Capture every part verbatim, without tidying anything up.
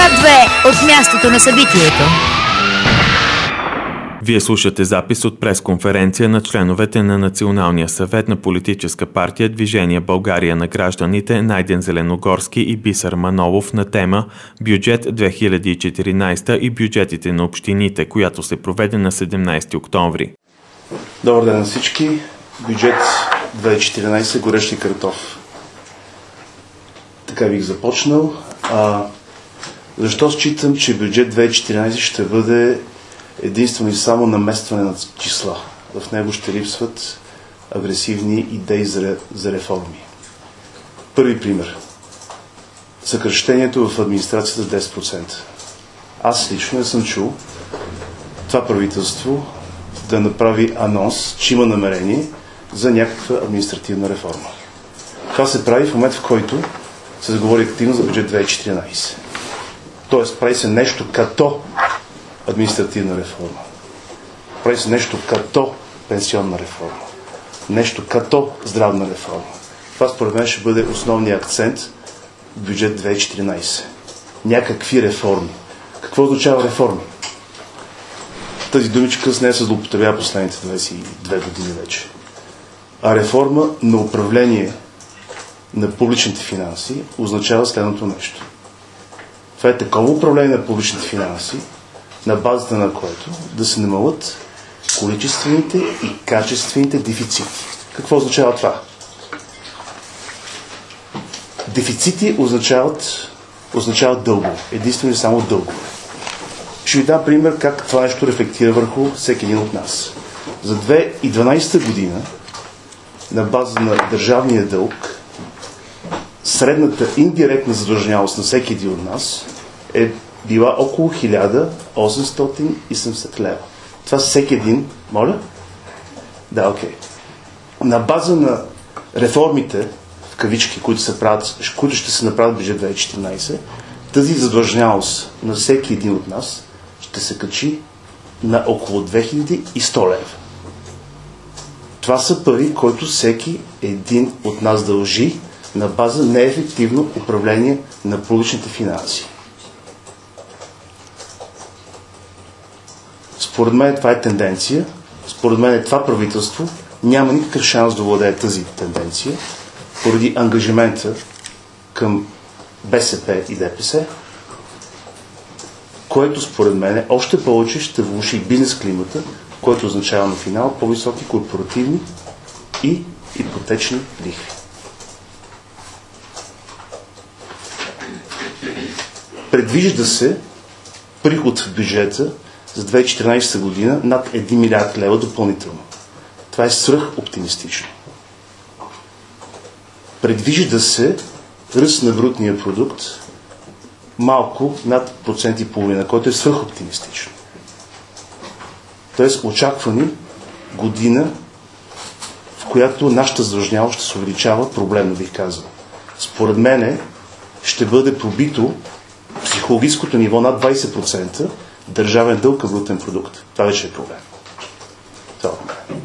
Свят две от мястото на събитието. Вие слушате запис от пресконференция на членовете на Националния съвет на политическа партия Движение България на гражданите Найден Зеленогорски и Бисер Манолов на тема Бюджет две хиляди и четиринадесета и бюджетите на общините, която се проведе на седемнадесети октомври. Добър ден на всички. Бюджет две хиляди и четиринадесета, горещи картоф. Така бих започнал. А, защо считам, че бюджет две хиляди и четиринадесета ще бъде единствено и само наместване на числа? В него ще липсват агресивни идеи за, за реформи. Първи пример. Съкращението в администрацията с десет процента. Аз лично не съм чул това правителство да направи анонс, че има намерение за някаква административна реформа. Това се прави в момент, в който се говори активно за бюджет две хиляди и четиринадесета. Тоест, прави се нещо като административна реформа. Прави се нещо като пенсионна реформа. Нещо като здравна реформа. Това според мен ще бъде основният акцент в бюджет две хиляди и четиринадесета. Някакви реформи. Какво означава реформи? Тази думичка с нея се злоупотребява последните двадесет и две години вече. А реформа на управление на публичните финанси означава следното нещо. Това е такова управление на публичните финанси, на базата на което да се намалят количествените и качествените дефицити. Какво означава това? Дефицити означават, означават дългове. Единствено и само дългове. Ще ви дам пример как това нещо рефлектира върху всеки един от нас. За две хиляди и дванадесета година на база на държавния дълг средната индиректна задлъжнялост на всеки един от нас е била около хиляда осемстотин и седемдесет лева. Това всеки един, моля? Да, окей. Okay. На база на реформите, в кавички, които, се правят, които ще се направят в бюджет две хиляди и четиринадесета, тази задлъжнялост на всеки един от нас ще се качи на около две хиляди и сто лева. Това са пари, които всеки един от нас дължи на база неефективно управление на публичните финанси. Според мен това е тенденция. Според мен това правителство няма никакъв шанс да владее тази тенденция поради ангажимента към БСП и ДПС, което според мен още повече ще влоши бизнес климата, което означава на финал по-високи корпоративни и ипотечни лихви. Предвижда се приход в бюджета за две хиляди и четиринадесета година над един милиард лева допълнително. Това е свръхоптимистично. Предвижда се ръст на брутния продукт малко над процент и половина, който е свръхоптимистично. Тоест очаквани година, в която нашата задлъжнялост ще се увеличава, проблемно бих казал. Според мене ще бъде пробито психологическото ниво над двадесет процента държавен дълг към брутен продукт. Това вече е проблем. Това от мен.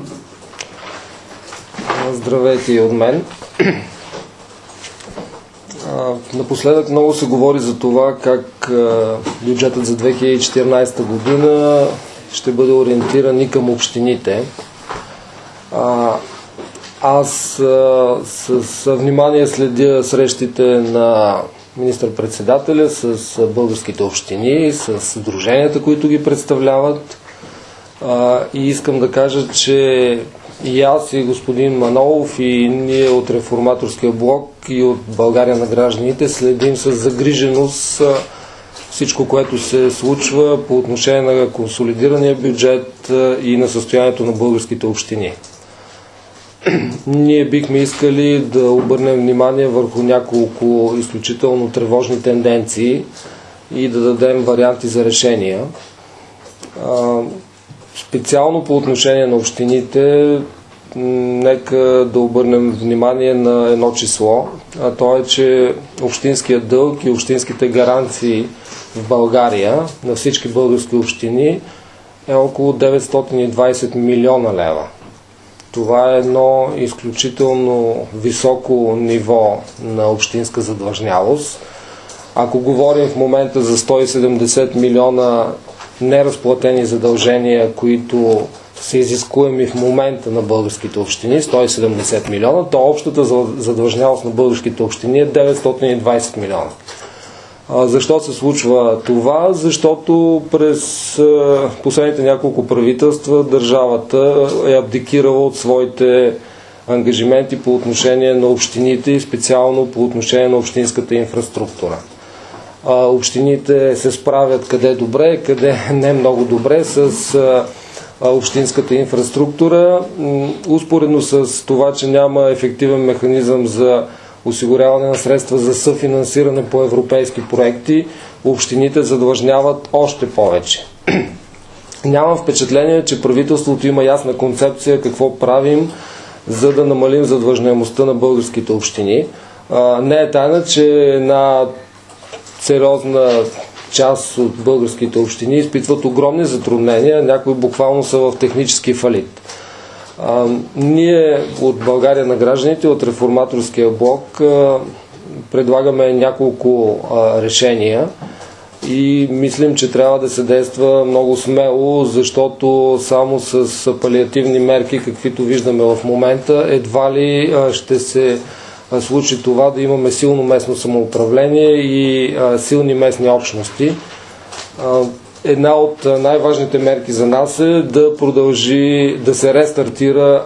Здравейте и от мен. Напоследък много се говори за това как бюджетът за две хиляди и четиринадесета година ще бъде ориентиран и към общините. Аз с, с внимание следя срещите на министър-председателя с българските общини, с сдруженията, които ги представляват. И искам да кажа, че и аз, и господин Манолов, и ние от Реформаторския блок и от България на гражданите следим с загриженост всичко, което се случва по отношение на консолидирания бюджет и на състоянието на българските общини. Ние бихме искали да обърнем внимание върху няколко изключително тревожни тенденции и да дадем варианти за решения. Специално по отношение на общините, нека да обърнем внимание на едно число, а то е, че общинският дълг и общинските гаранции в България на всички български общини е около деветстотин и двадесет милиона лева. Това е едно изключително високо ниво на общинска задлъжнялост. Ако говорим в момента за сто и седемдесет милиона неразплатени задължения, които са изискуеми в момента на българските общини, сто и седемдесет милиона, то общата задлъжнялост на българските общини е деветстотин и двадесет милиона. Защо се случва това? Защото през последните няколко правителства държавата е абдикирала от своите ангажименти по отношение на общините и специално по отношение на общинската инфраструктура. Общините се справят къде добре, къде не много добре с общинската инфраструктура. Успоредно с това, че няма ефективен механизъм за осигуряване на средства за съфинансиране по европейски проекти, общините задлъжняват още повече. Нямам впечатление, че правителството има ясна концепция какво правим, за да намалим задлъжняемостта на българските общини. Не е тайна, че една сериозна част от българските общини изпитват огромни затруднения, някои буквално са в технически фалит. А, ние от България на гражданите, от Реформаторския блок, а, предлагаме няколко а, решения и мислим, че трябва да се действа много смело, защото само с палиативни мерки, каквито виждаме в момента, едва ли а, ще се а, случи това да имаме силно местно самоуправление и а, силни местни общности. А, Една от най-важните мерки за нас е да продължи да се рестартира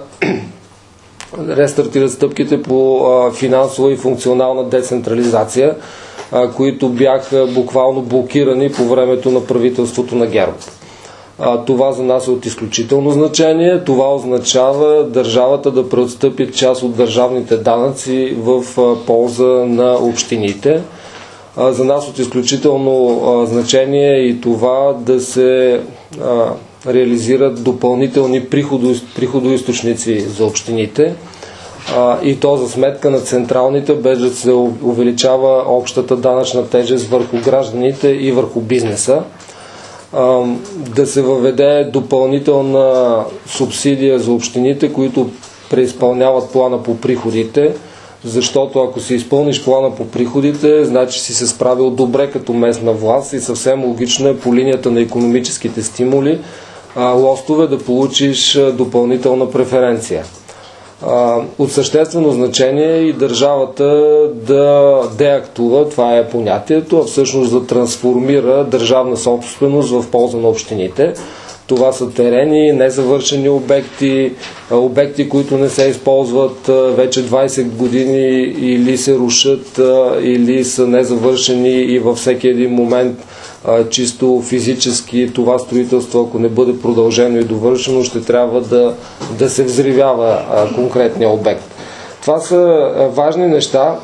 рестартират стъпките по финансова и функционална децентрализация, които бяха буквално блокирани по времето на правителството на ГЕРБ. Това за нас е от изключително значение. Това означава държавата да преотстъпи част от държавните данъци в полза на общините. За нас от изключително значение е и това да се а, реализират допълнителни приходо, приходоизточници за общините а, и то за сметка на централните, без да се увеличава общата данъчна тежест върху гражданите и върху бизнеса. А, да се въведе допълнителна субсидия за общините, които преизпълняват плана по приходите, защото ако си изпълниш плана по приходите, значи си се справил добре като местна власт и съвсем логично е по линията на икономическите стимули а, лостове да получиш а, допълнителна преференция. А, от съществено значение е и държавата да деактува, това е понятието, а всъщност да трансформира държавна собственост в полза на общините. Това са терени, незавършени обекти, обекти, които не се използват вече двадесет години или се рушат, или са незавършени и във всеки един момент чисто физически това строителство, ако не бъде продължено и довършено, ще трябва да, да се взривява конкретния обект. Това са важни неща,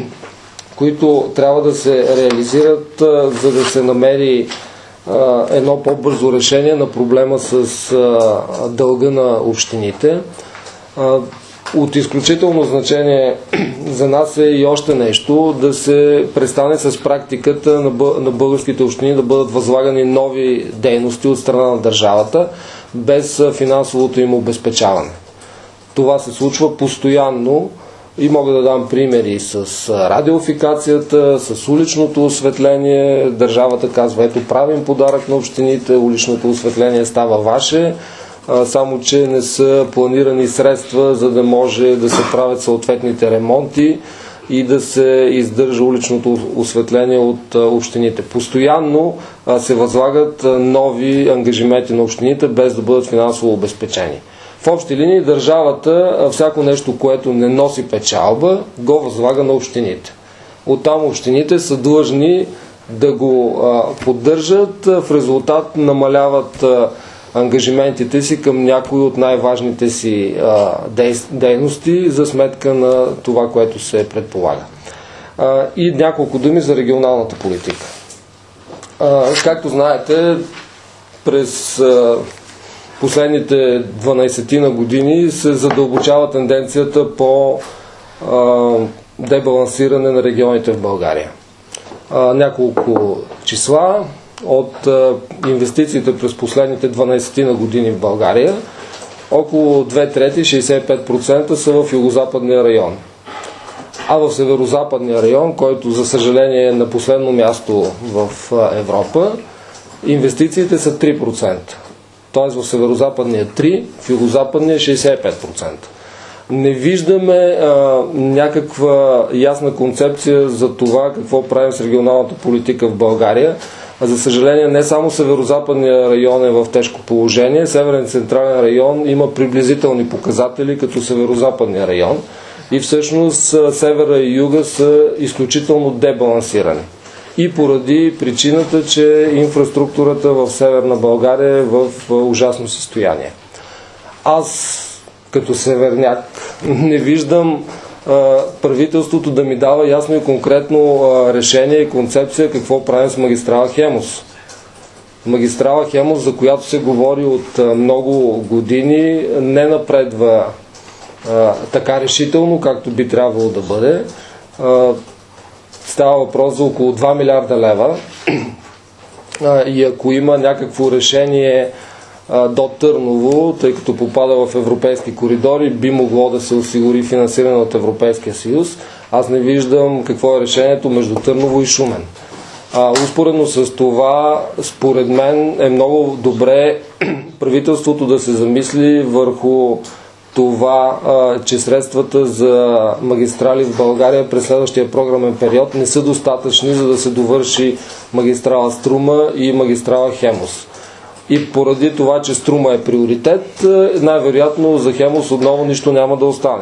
които трябва да се реализират, за да се намери едно по-бързо решение на проблема с а, дълга на общините. А, от изключително значение за нас е и още нещо, да се престане с практиката на, бъ... на българските общини да бъдат възлагани нови дейности от страна на държавата без финансовото им обезпечаване. Това се случва постоянно. И мога да дам примери с радиофикацията, с уличното осветление. Държавата казва, ето правим подарък на общините, уличното осветление става ваше, само че не са планирани средства, за да може да се правят съответните ремонти и да се издържа уличното осветление от общините. Постоянно се възлагат нови ангажименти на общините, без да бъдат финансово обезпечени. В общи линии държавата всяко нещо, което не носи печалба, го възлага на общините. Оттам общините са длъжни да го а, поддържат, в резултат намаляват а, ангажиментите си към някои от най-важните си а, дей, дейности за сметка на това, което се предполага. А, и няколко думи за регионалната политика. А, както знаете, през а, последните дванадесетина години се задълбочава тенденцията по а, дебалансиране на регионите в България. А, няколко числа от а, инвестициите през последните дванадесетина години в България, около две трети, шейсет и пет процента са в югозападния район. А в северо-западния район, който за съжаление е на последно място в Европа, инвестициите са три процента. Тоест в северо-западния три процента, в юго-западния шейсет и пет процента. Не виждаме а, някаква ясна концепция за това какво правим с регионалната политика в България. А за съжаление не само северо-западния район е в тежко положение, Северен централен район има приблизителни показатели като северо-западния район и всъщност севера и юга са изключително дебалансирани. И поради причината, че инфраструктурата в Северна България е в ужасно състояние. Аз като северняк не виждам а, правителството да ми дава ясно и конкретно а, решение и концепция какво правим с магистрала Хемус. Магистрала Хемус, за която се говори от а, много години, не напредва а, така решително, както би трябвало да бъде. А, става въпрос за около два милиарда лева а, и ако има някакво решение до Търново, тъй като попада в европейски коридори, би могло да се осигури финансиране от Европейския съюз. Аз не виждам какво е решението между Търново и Шумен. А, успоредно с това, според мен е много добре правителството да се замисли върху това, а, че средствата за магистрали в България през следващия програмен период не са достатъчни, за да се довърши магистрала Струма и магистрала Хемус. И поради това, че Струма е приоритет, най-вероятно за Хемус отново нищо няма да остане.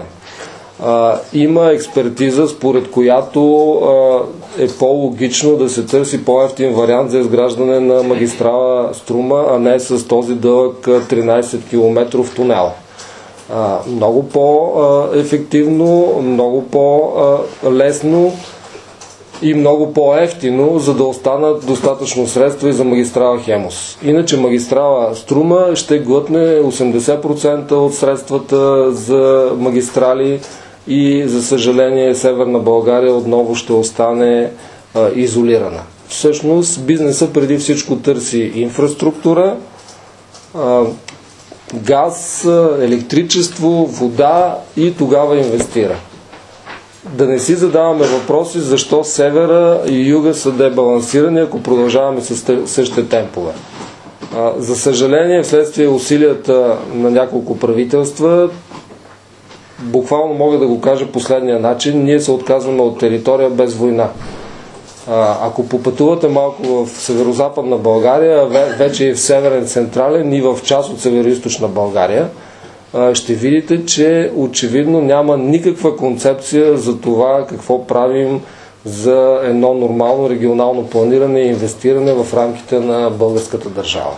А, има експертиза, според която а, е по-логично да се търси по-евтин вариант за изграждане на магистрала Струма, а не с този дълъг тринайсет километров тунел. А, много по-ефективно, много по-лесно и много по-евтино, за да останат достатъчно средства и за магистрала Хемус. Иначе магистрала Струма ще глътне осемдесет процента от средствата за магистрали и, за съжаление, Северна България отново ще остане а, изолирана. Всъщност, бизнесът преди всичко търси инфраструктура, а, газ, електричество, вода и тогава инвестира. Да не си задаваме въпроси защо севера и юга са дебалансирани, ако продължаваме с същите темпове. А, за съжаление, вследствие усилията на няколко правителства, буквално мога да го кажа последния начин, ние се отказваме от територия без война. А, ако попътувате малко в северо-западна България, вече и в Северен централен и в част от северо-источна България, ще видите, че очевидно няма никаква концепция за това какво правим за едно нормално регионално планиране и инвестиране в рамките на българската държава.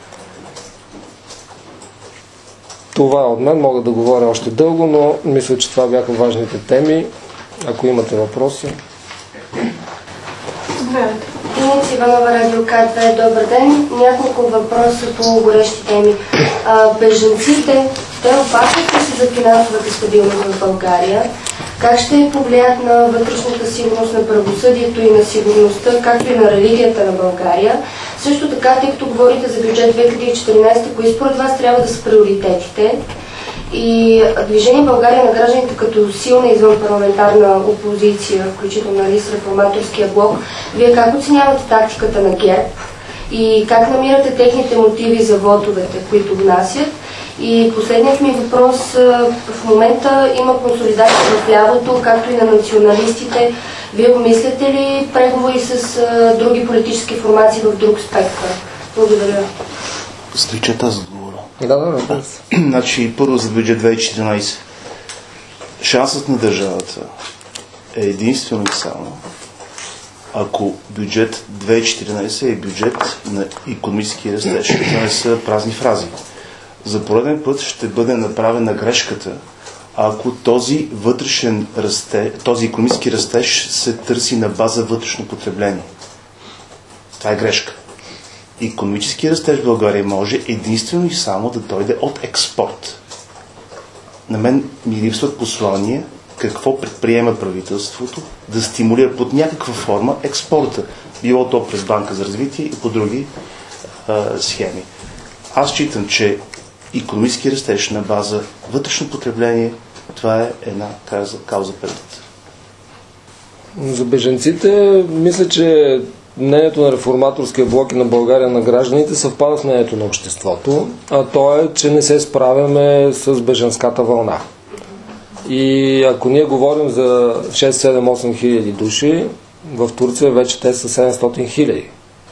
Това от мен, мога да говоря още дълго, но мисля, че това бяха важните теми. Ако имате въпроси. Деница Иванова, Радио К две, добър ден. Няколко въпроса по горещи теми. А, бежанците, те опасват ли се за финансовата стабилност в България? Как ще повлият на вътрешната сигурност, на правосъдието и на сигурността, както и на религията на България? Също така, тъй като говорите за бюджет две хиляди и четиринайсета, кои според вас трябва да са приоритетите? И Движение България на гражданите като силна извънпарламентарна опозиция, включително нали, с реформаторския блок, вие как оценявате тактиката на ГЕРБ и как намирате техните мотиви за вотовете, които внасят? И последният ми въпрос, в момента има консолидация в лявото, както и на националистите. Вие обмисляте ли преговори с други политически формации в друг спектър? Благодаря. Сличата за отговора. Да, да, да. Значи, първо за бюджет две хиляди и четиринайсета. Шансът на държавата е единствено и само ако бюджет две хиляди и четиринайсета е бюджет на икономически растеж. Това не са празни фрази. За пореден път ще бъде направена грешката, ако този вътрешен расте, този икономически растеж се търси на база вътрешно потребление. Това е грешка. Икономически растеж в България може единствено и само да дойде от експорт. На мен ми липсват послания какво предприема правителството да стимулира под някаква форма експорта. Било то през Банка за развитие и по други а, схеми. Аз считам, че икономически растеж на база вътрешно потребление, това е една кауза, кауза пердут. За бежанците, мисля, че мнението на Реформаторския блок и на България на гражданите съвпада с мнението на обществото, а то е, че не се справяме с бежанската вълна. И ако ние говорим за шест, седем, осем хиляди души, в Турция вече те са седемстотин хиляди.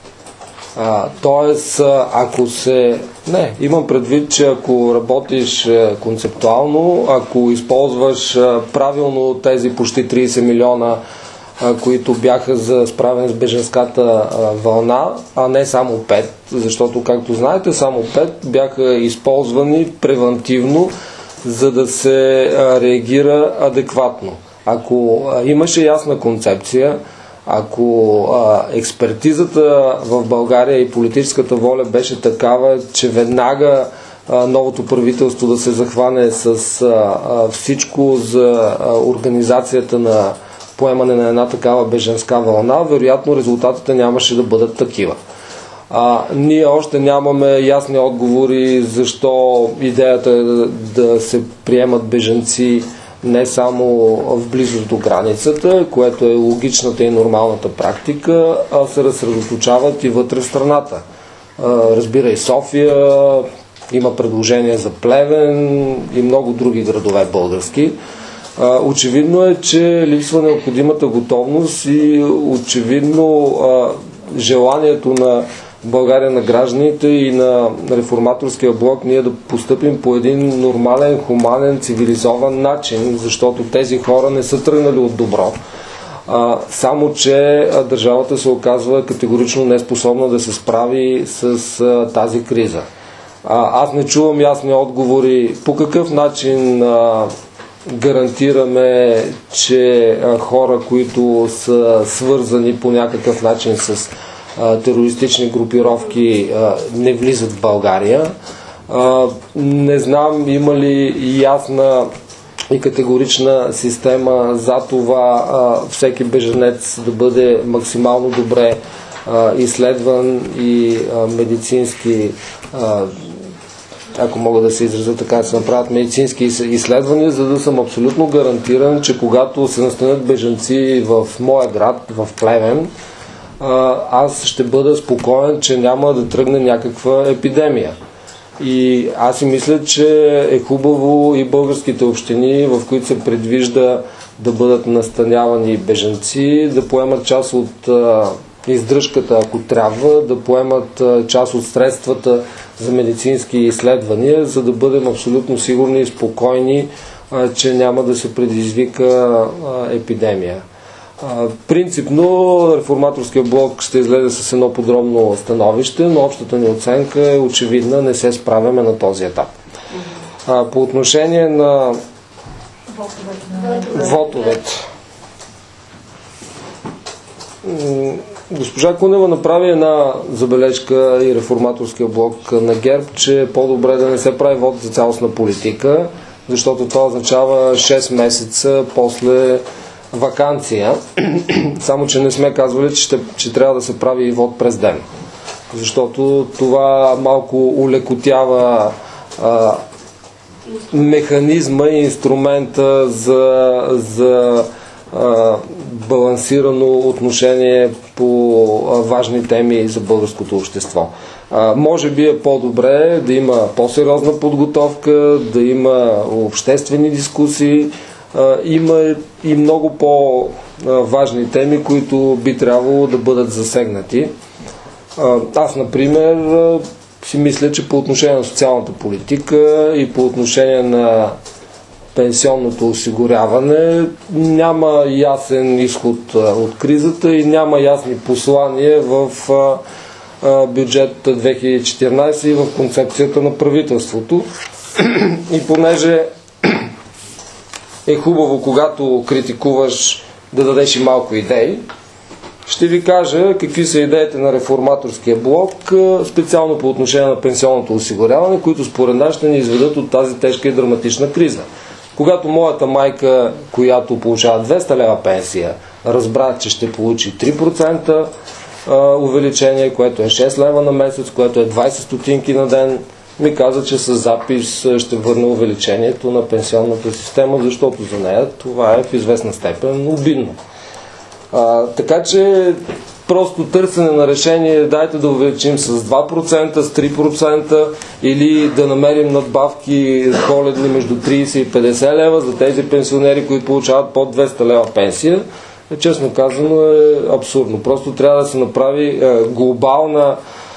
А, тоест, ако се... Не, имам предвид, че ако работиш концептуално, ако използваш правилно тези почти трийсет милиона, които бяха за справяне с бежанската вълна, а не само пет, защото, както знаете, само пет бяха използвани превантивно, за да се реагира адекватно. Ако имаше ясна концепция, ако а, експертизата в България и политическата воля беше такава, че веднага а, новото правителство да се захване с а, а, всичко за а, организацията на поемане на една такава бежанска вълна, вероятно резултатите нямаше да бъдат такива. А, ние още нямаме ясни отговори защо идеята е да, да се приемат бежанци не само в близост до границата, което е логичната и нормалната практика, а се разсредоточават и вътре в страната. Разбира и София, има предложения за Плевен и много други градове български. Очевидно е, че липсва необходимата готовност и очевидно желанието на България на гражданите и на Реформаторския блок ние да постъпим по един нормален, хуманен, цивилизован начин, защото тези хора не са тръгнали от добро. А, само, че държавата се оказва категорично неспособна да се справи с а, тази криза. А, аз не чувам ясни отговори по какъв начин а, гарантираме, че а, хора, които са свързани по някакъв начин с терористични групировки не влизат в България. Не знам има ли ясна и категорична система за това всеки бежанец да бъде максимално добре изследван и медицински, ако мога да се изразя така, да се направят медицински изследвания, за да съм абсолютно гарантиран, че когато се настанят бежанци в моя град, в Плевен, аз ще бъда спокоен, че няма да тръгне някаква епидемия. И аз си мисля, че е хубаво и българските общини, в които се предвижда да бъдат настанявани бежанци, да поемат част от а, издръжката, ако трябва, да поемат а, част от средствата за медицински изследвания, за да бъдем абсолютно сигурни и спокойни, а, че няма да се предизвика а, епидемия. Принципно Реформаторския блок ще излезе с едно подробно становище, но общата ни оценка е очевидна, не се справяме на този етап. По отношение на вотовете. Госпожа Кунева направи една забележка и Реформаторския блок на ГЕРБ, че е по-добре да не се прави вод за цялостна политика, защото това означава шест месеца после ваканция, само че не сме казвали, че, ще, че трябва да се прави и вод през ден. Защото това малко улекотява а, механизма и инструмента за, за а, балансирано отношение по а, важни теми за българското общество. А, може би е по-добре да има по-сериозна подготовка, да има обществени дискусии. Uh, има и много по-важни теми, които би трябвало да бъдат засегнати. Uh, аз, например, uh, си мисля, че по отношение на социалната политика и по отношение на пенсионното осигуряване няма ясен изход uh, от кризата и няма ясни послания в uh, uh, бюджет две хиляди и четиринадесета и в концепцията на правителството. И понеже е хубаво, когато критикуваш, да дадеш и малко идеи. Ще ви кажа какви са идеите на Реформаторския блок, специално по отношение на пенсионното осигуряване, които според нас ще ни изведат от тази тежка и драматична криза. Когато моята майка, която получава двеста лева пенсия, разбра, че ще получи три процента увеличение, което е шест лева на месец, което е двадесет стотинки на ден, ми каза, че с запис ще върне увеличението на пенсионната система, защото за нея това е в известна степен обидно. А, така че просто търсене на решение, дайте да увеличим с два процента, с три процента или да намерим надбавки коледни между трийсет и петдесет лева за тези пенсионери, които получават под двеста лева пенсия. Честно казано е абсурдно. Просто трябва да се направи е, глобална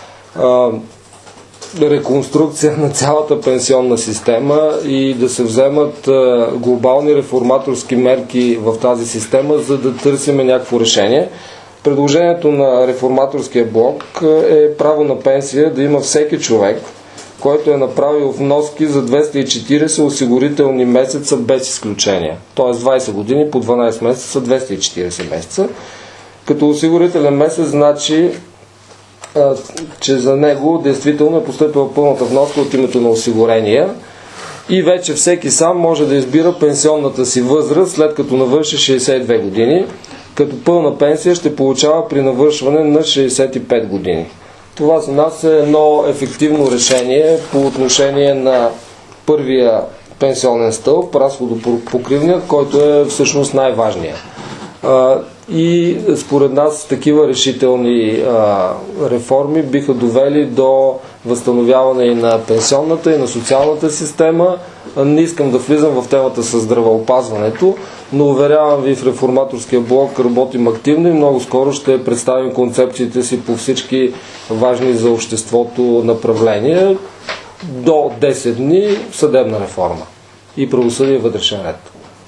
е, реконструкция на цялата пенсионна система и да се вземат е, глобални реформаторски мерки в тази система, за да търсим някакво решение. Предложението на реформаторския блок е право на пенсия да има всеки човек, който е направил вноски за двеста и четирийсет осигурителни месеца без изключение. Тоест двайсет години по дванайсет месеца са двеста и четирийсет месеца. Като осигурителен месец значи, а, че за него действително е постъпила пълната вноска от името на осигурения и вече всеки сам може да избира пенсионната си възраст, след като навърши шейсет и две години, като пълна пенсия ще получава при навършване на шейсет и пет години. Това за нас е едно ефективно решение по отношение на първия пенсионен стълб, разходопокривният, който е всъщност най-важният. И според нас такива решителни а, реформи биха довели до възстановяване и на пенсионната, и на социалната система. Не искам да влизам в темата с здравеопазването, но уверявам ви, в реформаторския блок работим активно и много скоро ще представим концепциите си по всички важни за обществото направления. До десет дни съдебна реформа и правосъдие и вътрешен ред.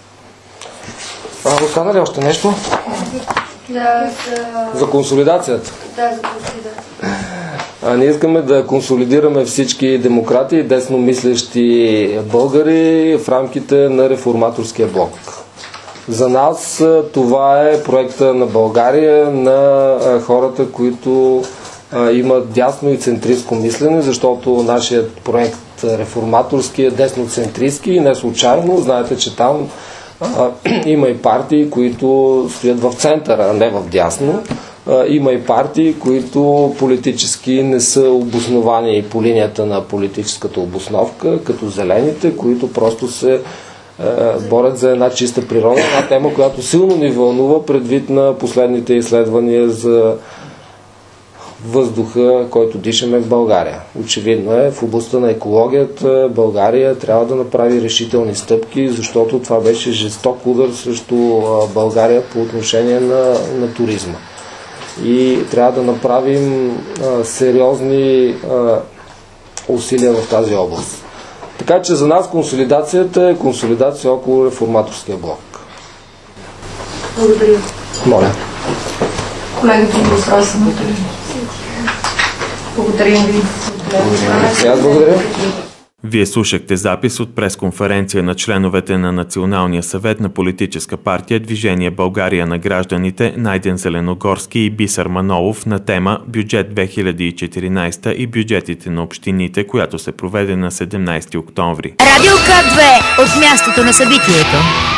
А, остана ли още нещо? Да, за... За консолидацията. Да, за консолидацията. А ние искаме да консолидираме всички демократи и десномислещи българи в рамките на реформаторския блок. За нас това е проекта на България, на хората, които имат дясно и центристко мислене, защото нашият проект реформаторски е десноцентристски и не случайно. Знаете, че там а, има и партии, които стоят в центъра, а не в дясно. А, има и партии, които политически не са обосновани по линията на политическата обосновка, като зелените, които просто се а, борят за една чиста природа, една тема, която силно ни вълнува предвид на последните изследвания за въздуха, който дишаме в България. Очевидно е, в областта на екологията България трябва да направи решителни стъпки, защото това беше жесток удар срещу България по отношение на, на туризма. И трябва да направим а, сериозни а, усилия в тази област. Така че за нас консолидацията е консолидация около реформаторския блок. Благодаря. Моля. Колегата ми въпроса на Благодарим ви. Аз благодаря. Вие слушахте запис от пресконференция на членовете на Националния съвет на политическа партия Движение България на гражданите Найден Зеленогорски и Бисер Манолов на тема Бюджет две хиляди и четиринайсета и бюджетите на общините, която се проведе на седемнайсети октомври. Радио К две от мястото на събитието.